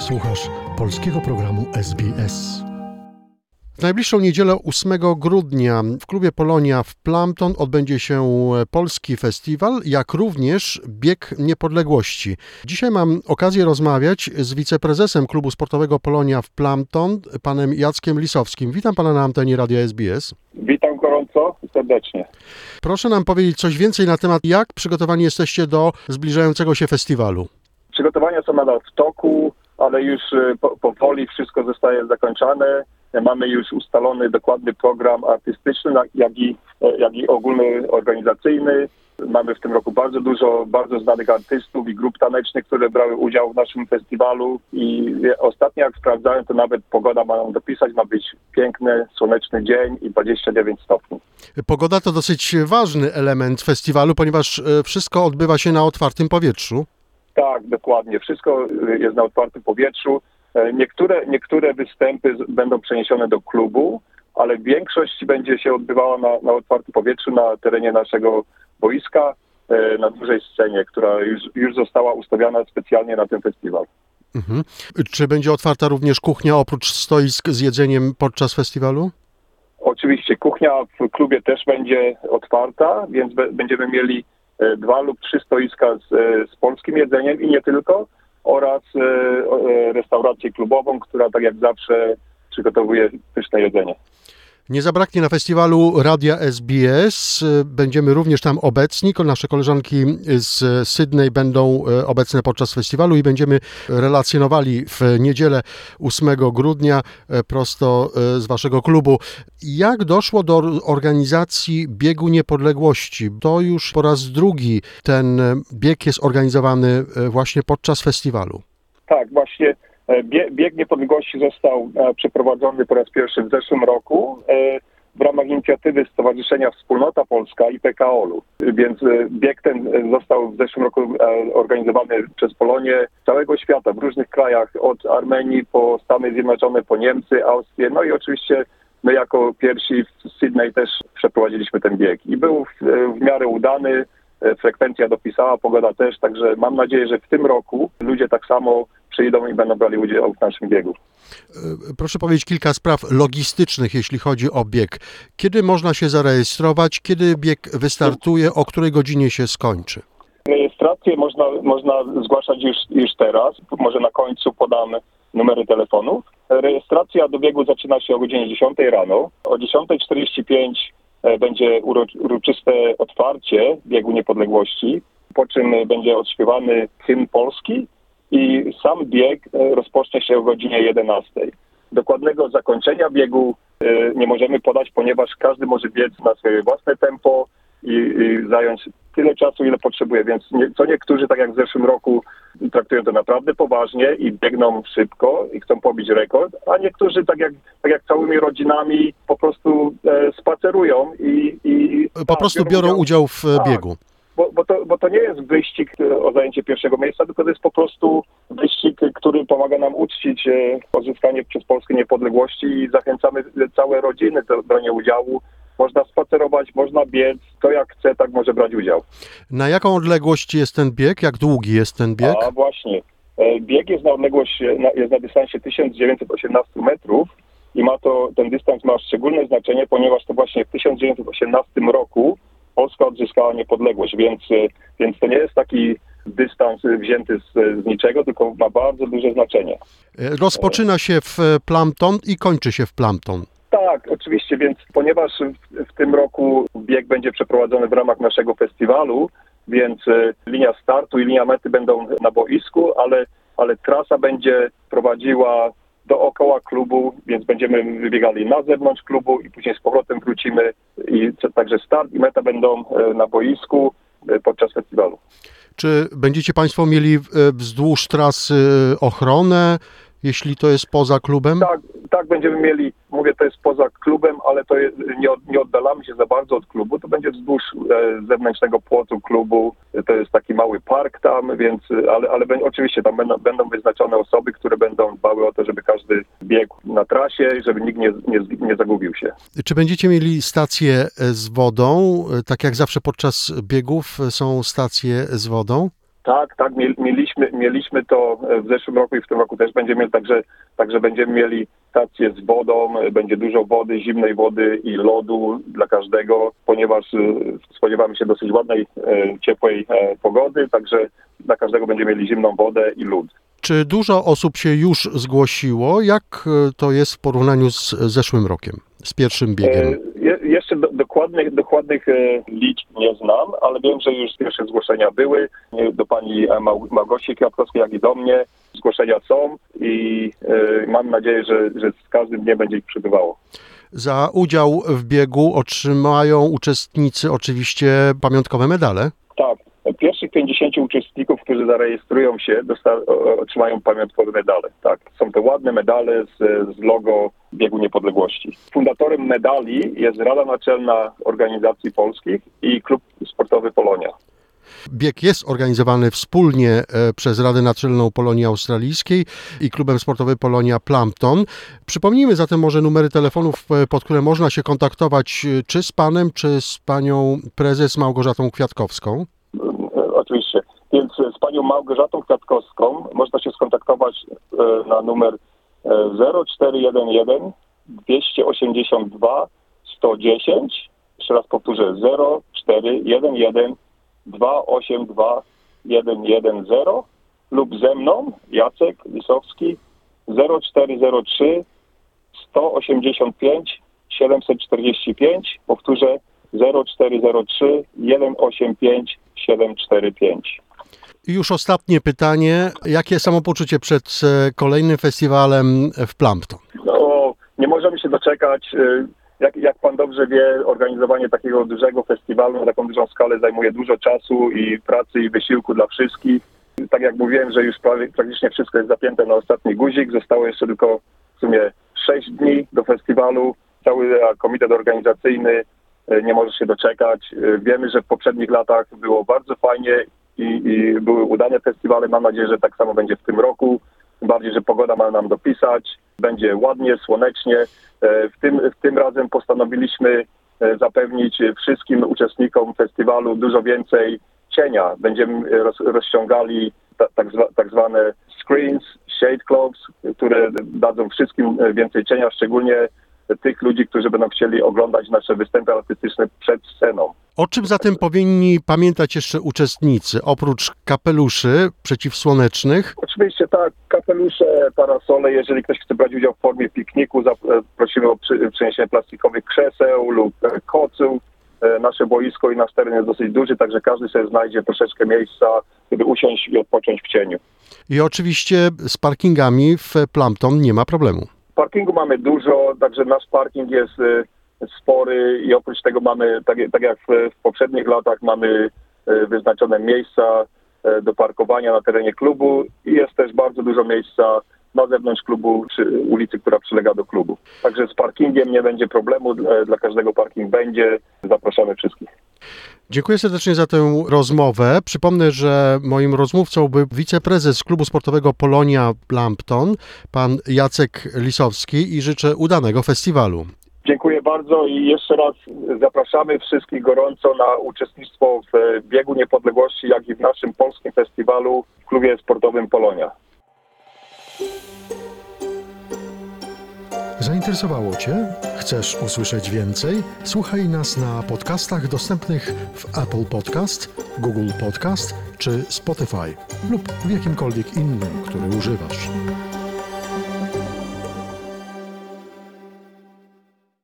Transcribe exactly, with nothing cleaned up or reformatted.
Słuchasz polskiego programu S B S. W najbliższą niedzielę ósmego grudnia w klubie Polonia w Plumpton odbędzie się polski festiwal, jak również Bieg Niepodległości. Dzisiaj mam okazję rozmawiać z wiceprezesem klubu sportowego Polonia w Plumpton, panem Jackiem Lisowskim. Witam pana na antenie Radia S B S. Witam gorąco i serdecznie. Proszę nam powiedzieć coś więcej na temat, jak przygotowani jesteście do zbliżającego się festiwalu. Przygotowania są nadal w toku, ale już po, powoli wszystko zostaje zakończone. Mamy już ustalony dokładny program artystyczny, jak i, jak i ogólny organizacyjny. Mamy w tym roku bardzo dużo bardzo znanych artystów i grup tanecznych, które brały udział w naszym festiwalu. I ostatnio jak sprawdzałem, to nawet pogoda ma nam dopisać, ma być piękny, słoneczny dzień i dwadzieścia dziewięć stopni. Pogoda to dosyć ważny element festiwalu, ponieważ wszystko odbywa się na otwartym powietrzu. Tak, dokładnie. Wszystko jest na otwartym powietrzu. Niektóre, niektóre występy będą przeniesione do klubu, ale większość będzie się odbywała na, na otwartym powietrzu na terenie naszego boiska, na dużej scenie, która już, już została ustawiona specjalnie na ten festiwal. Mhm. Czy będzie otwarta również kuchnia oprócz stoisk z jedzeniem podczas festiwalu? Oczywiście kuchnia w klubie też będzie otwarta, więc be, będziemy mieli dwa lub trzy stoiska z, z polskim jedzeniem i nie tylko, oraz e, restaurację klubową, która tak jak zawsze przygotowuje pyszne jedzenie. Nie zabraknie na festiwalu Radia S B S. Będziemy również tam obecni. Nasze koleżanki z Sydney będą obecne podczas festiwalu i będziemy relacjonowali w niedzielę ósmego grudnia prosto z waszego klubu. Jak doszło do organizacji Biegu Niepodległości? To już po raz drugi ten bieg jest organizowany właśnie podczas festiwalu. Tak, właśnie. Bieg Niepodległości został przeprowadzony po raz pierwszy w zeszłym roku w ramach inicjatywy Stowarzyszenia Wspólnota Polska i P K O L-u. Więc bieg ten został w zeszłym roku organizowany przez Polonię z całego świata, w różnych krajach, od Armenii po Stany Zjednoczone, po Niemcy, Austrię, no i oczywiście my jako pierwsi w Sydney też przeprowadziliśmy ten bieg. I był w, w miarę udany, frekwencja dopisała, pogoda też, także mam nadzieję, że w tym roku ludzie tak samo przyjdą i będą brali udział w naszym biegu. Proszę powiedzieć kilka spraw logistycznych, jeśli chodzi o bieg. Kiedy można się zarejestrować, kiedy bieg wystartuje, o której godzinie się skończy? Rejestrację można, można zgłaszać już, już teraz. Może na końcu podam numery telefonów. Rejestracja do biegu zaczyna się o godzinie dziesiątej rano. O dziesiąta czterdzieści pięć będzie uroczyste otwarcie Biegu Niepodległości, po czym będzie odśpiewany hymn polski i sam bieg rozpocznie się o godzinie jedenastej. Dokładnego zakończenia biegu nie możemy podać, ponieważ każdy może biec na swoje własne tempo i, i zająć tyle czasu, ile potrzebuje. Więc nie, co niektórzy, tak jak w zeszłym roku, traktują to naprawdę poważnie i biegną szybko i chcą pobić rekord, a niektórzy, tak jak, tak jak całymi rodzinami, po prostu e, spacerują i... i po prostu biorą udział, udział w tak, biegu. Bo, bo, to, bo to nie jest wyścig o zajęcie pierwszego miejsca, tylko to jest po prostu wyścig, który pomaga nam uczcić e, odzyskanie przez Polskę niepodległości i zachęcamy całe rodziny do brania udziału. Można spacerować, można biec, to jak chce, tak może brać udział. Na jaką odległość jest ten bieg? Jak długi jest ten bieg? A właśnie. Bieg jest na odległość, jest na dystansie tysiąc dziewięćset osiemnaście metrów i ma to, ten dystans ma szczególne znaczenie, ponieważ to właśnie w tysiąc dziewięćset osiemnastym roku Polska odzyskała niepodległość, więc, więc to nie jest taki dystans wzięty z, z niczego, tylko ma bardzo duże znaczenie. Rozpoczyna się w Plumpton i kończy się w Plumpton. Tak, oczywiście, więc ponieważ w, w tym roku bieg będzie przeprowadzony w ramach naszego festiwalu, więc y, linia startu i linia mety będą na boisku, ale, ale trasa będzie prowadziła dookoła klubu, więc będziemy wybiegali na zewnątrz klubu i później z powrotem wrócimy. I także start i meta będą y, na boisku y, podczas festiwalu. Czy będziecie Państwo mieli wzdłuż trasy ochronę, jeśli to jest poza klubem? Tak, tak, będziemy mieli, mówię, to jest poza klubem, ale to jest, nie, nie oddalamy się za bardzo od klubu, to będzie wzdłuż e, zewnętrznego płotu klubu, to jest taki mały park tam, więc, ale, ale oczywiście tam będą, będą wyznaczone osoby, które będą dbały o to, żeby każdy biegł na trasie i żeby nikt nie, nie, nie zagubił się. Czy będziecie mieli stację z wodą? Tak jak zawsze podczas biegów są stacje z wodą? Tak, tak, mieliśmy, mieliśmy to w zeszłym roku i w tym roku też będziemy mieli, także, także będziemy mieli stację z wodą, będzie dużo wody, zimnej wody i lodu dla każdego, ponieważ spodziewamy się dosyć ładnej, ciepłej pogody, także dla każdego będziemy mieli zimną wodę i lód. Czy dużo osób się już zgłosiło? Jak to jest w porównaniu z zeszłym rokiem, z pierwszym biegiem? Je, jeszcze do, dokładnych, dokładnych liczb nie znam, ale wiem, że już pierwsze zgłoszenia były do pani Małgosi Kwiatkowskiej, jak i do mnie. Zgłoszenia są i e, mam nadzieję, że, że z każdym dniem będzie ich przybywało. Za udział w biegu otrzymają uczestnicy oczywiście pamiątkowe medale? Tak. Pierwszych pięćdziesięciu uczestników, którzy zarejestrują się, dosta- otrzymają pamiątkowe medale. Tak. Są to ładne medale z, z logo Biegu Niepodległości. Fundatorem medali jest Rada Naczelna Organizacji Polskich i Klub Sportowy Polonia. Bieg jest organizowany wspólnie przez Radę Naczelną Polonii Australijskiej i Klubem Sportowym Polonia Plumpton. Przypomnijmy zatem może numery telefonów, pod które można się kontaktować czy z panem, czy z panią prezes Małgorzatą Kwiatkowską. Oczywiście. Więc z panią Małgorzatą Kwiatkowską można się skontaktować na numer zero cztery jeden jeden dwieście osiemdziesiąt dwa sto dziesięć. Jeszcze raz powtórzę, zero cztery jeden jeden dwa osiem dwa jeden jeden zero lub ze mną, Jacek Lisowski, zero cztery zero trzy sto osiemdziesiąt pięć siedemset czterdzieści pięć. Powtórzę, zero cztery zero trzy jeden osiem pięć siedem cztery pięć. I już ostatnie pytanie. Jakie samopoczucie przed kolejnym festiwalem w Plumpton? No, nie możemy się doczekać. Jak, jak pan dobrze wie, organizowanie takiego dużego festiwalu na taką dużą skalę zajmuje dużo czasu i pracy i wysiłku dla wszystkich. Tak jak mówiłem, że już prawie, praktycznie wszystko jest zapięte na ostatni guzik. Zostało jeszcze tylko w sumie sześć dni do festiwalu. Cały komitet organizacyjny nie może się doczekać. Wiemy, że w poprzednich latach było bardzo fajnie i, i były udane festiwale. Mam nadzieję, że tak samo będzie w tym roku. Tym bardziej, że pogoda ma nam dopisać. Będzie ładnie, słonecznie. W tym, w tym razem postanowiliśmy zapewnić wszystkim uczestnikom festiwalu dużo więcej cienia. Będziemy roz, rozciągali ta, tak, zwa, tak zwane screens, shade cloths, które dadzą wszystkim więcej cienia, szczególnie tych ludzi, którzy będą chcieli oglądać nasze występy artystyczne przed sceną. O czym zatem powinni pamiętać jeszcze uczestnicy, oprócz kapeluszy przeciwsłonecznych? Oczywiście tak, kapelusze, parasole. Jeżeli ktoś chce brać udział w formie pikniku, prosimy o przy, przyniesienie plastikowych krzeseł lub koców. Nasze boisko i nasz teren jest dosyć duży, także każdy sobie znajdzie troszeczkę miejsca, żeby usiąść i odpocząć w cieniu. I oczywiście z parkingami w Plumpton nie ma problemu. Parkingu mamy dużo, także nasz parking jest spory i oprócz tego mamy, tak, tak jak w, w poprzednich latach, mamy wyznaczone miejsca do parkowania na terenie klubu i jest też bardzo dużo miejsca na zewnątrz klubu, przy ulicy, która przylega do klubu. Także z parkingiem nie będzie problemu, dla każdego parking będzie. Zapraszamy wszystkich. Dziękuję serdecznie za tę rozmowę. Przypomnę, że moim rozmówcą był wiceprezes Klubu Sportowego Polonia Plumpton, pan Jacek Lisowski i życzę udanego festiwalu. Dziękuję bardzo i jeszcze raz zapraszamy wszystkich gorąco na uczestnictwo w Biegu Niepodległości, jak i w naszym polskim festiwalu w Klubie Sportowym Polonia. Zainteresowało Cię? Chcesz usłyszeć więcej? Słuchaj nas na podcastach dostępnych w Apple Podcast, Google Podcast czy Spotify lub w jakimkolwiek innym, który używasz.